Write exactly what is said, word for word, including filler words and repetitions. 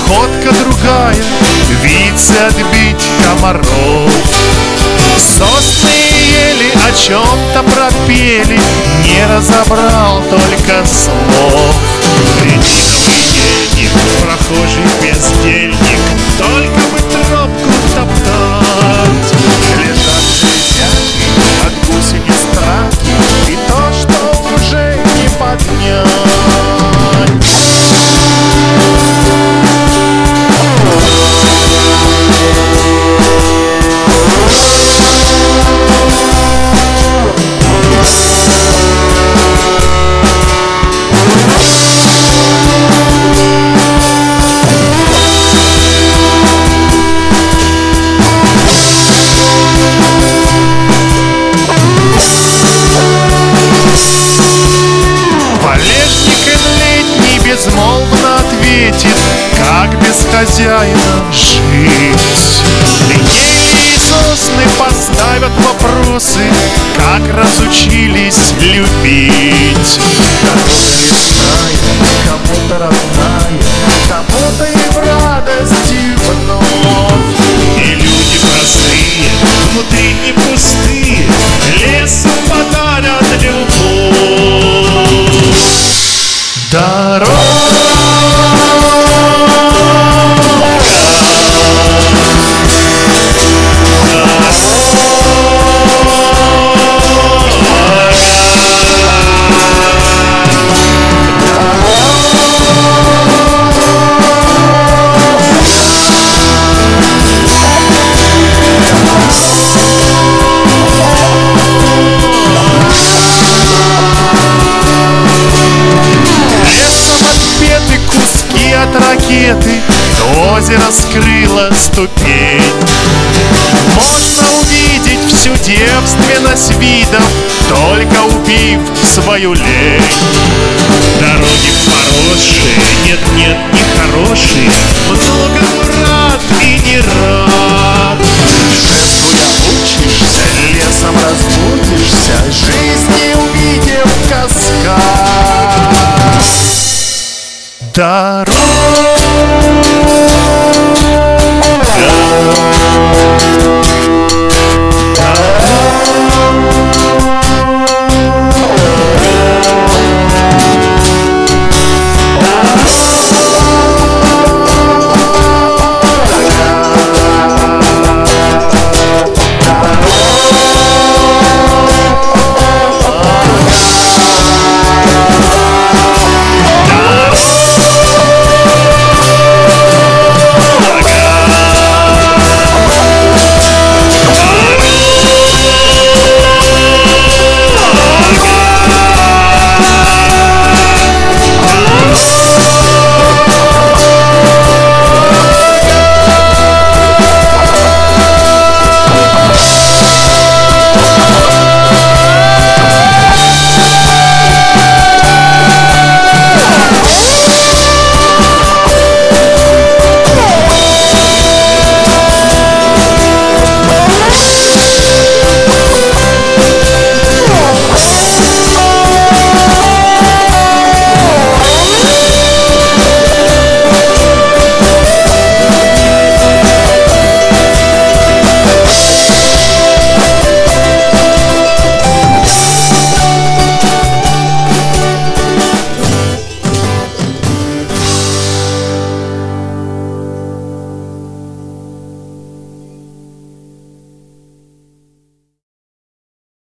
находка другая, вицы отбить комаров. Сосны и ели о чем-то пропели, не разобрал только слов. Резиновый денег, прохожий бездельник, только бы тропку топтать. Лежат ветки от гусениц траки, и то, что уже не поднять. Безмолвно ответит, как без хозяина жить. Линейные сосны поставят вопросы, как разучились любить. Кому-то родная, кому-то и в радость, и вновь. И люди простые, внутри не пустые, лесу подарят любовь. Дорога. От ракеты озеро скрыло ступень. Можно увидеть всю девственность видов, только убив свою лень. Дороги хорошие, нет-нет, не хорошие, многому рад и не рад. Шествуя учишься, лесом разбудишься, жизни увидев каскад. Дорога.